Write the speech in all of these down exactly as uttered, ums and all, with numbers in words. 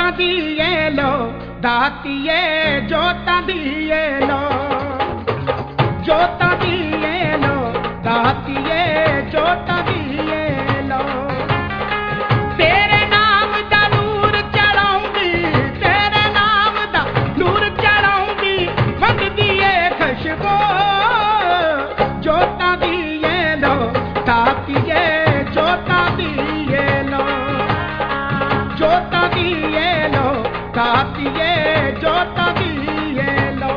जोता दिए लो दातिए जोता दिए लो जोता दिए लो दातिए जोता दिए लो तेरे नाम दा नूर चढ़ाऊंगी तेरे नाम दा नूर चढ़ाऊंगी वंड दिए खुशबू जोता दिए लो दातिए जोता दिए लो जोता दिए लो दातिए जोता दिए लो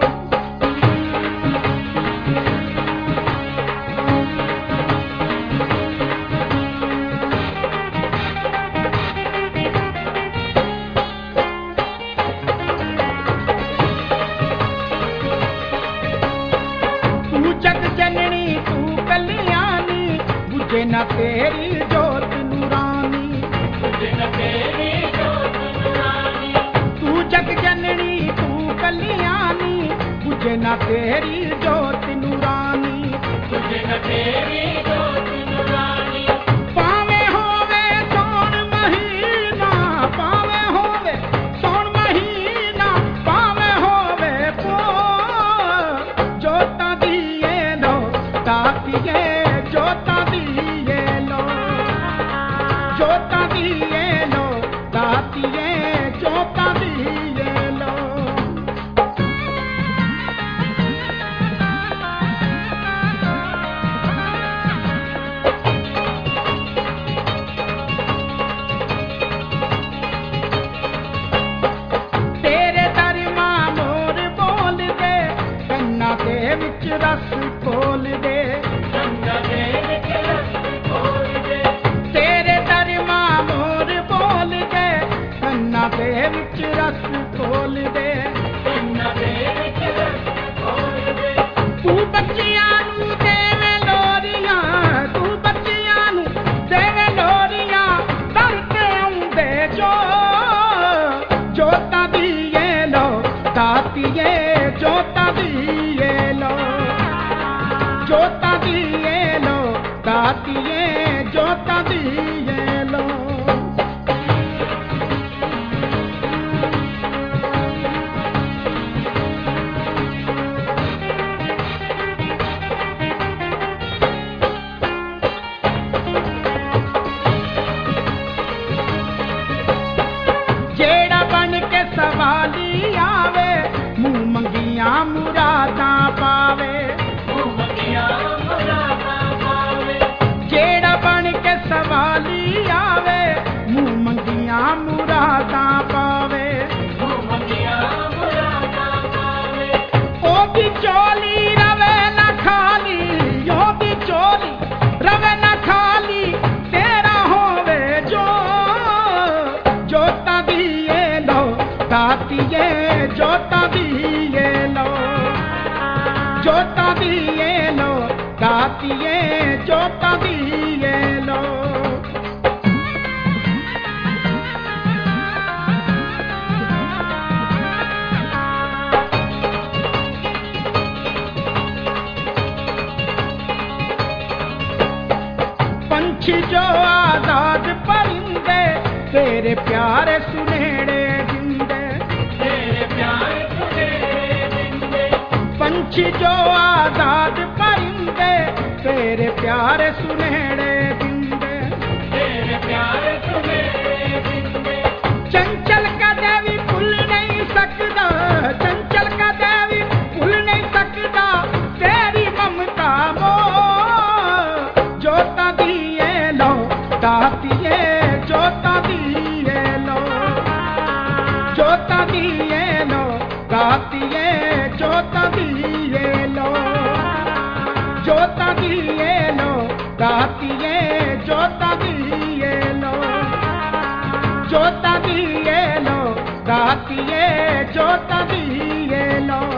तू जग जननी तू कल्याणी बुझे न तेरी जोत नूरानी बुझे न तेरी जोत नूरानी तू जग जननी तू कल्याणी बुझे न तेरी जोत नूरानी बुझे न तेरी जोत नूरानी पावे होवे सोन महीना पावे होवे सोन महीना पावे होवे पो जोता दिए लो दातिए जोता दिए लो जोता दिए लो दातिए जोता दिए लो तेरे दर मां मोर बोल दे कन्ना दे विच रस खोल दे कन्ना दे विच रस खोल दे तेरे दर मां मोर बोल दे कन्ना दे विच रस खोल दे कन्ना दे विच रस खोल दे तू बच्चियां नू देवे लोरियां तू बच्चियां नू देवे लोरियां दर ते आउंदे जो जोता दिए लो दातिए जोता दिए लो जोता दिए लो दातिए जोता दिए लो जेड़ा बन के सवाली आवे मुंह मंगिया मुरादा पावे मुंह मंगिया मुरादा पावे जेड़ा बन के सवाली आवे मुंह मंगिया मुरादा पावे मुंह मंगिया मुरादा पावे ओ दी चोली रवे ना खाली ओ दी चोली रवे ना खाली तेरा होवे जो जोता दिए लो दातिए जोता दिए लो जोता दिए लो दातिए जोता दिए लो पंछी जो आजाद परिंदे तेरे प्यारे सुनेड़े जिंदे तेरे प्यारे सुनेड़े जिंदे पंछी जो आजाद परिंदे तेरे प्यारे सुनेड़े जिंदे तेरे प्यारे सुनेड़े जिंदे चंचल का देवी भूल नहीं सकदा चंचल का देवी भूल नहीं सकदा तेरी ममता मो जोता दिए लो दातिए जोता दिए लो जोता दिए लो दातिए जोता दिए लो जोता दिए लो दातिए जोता दिए लो जोता दिए लो दातिए जोता दिए लो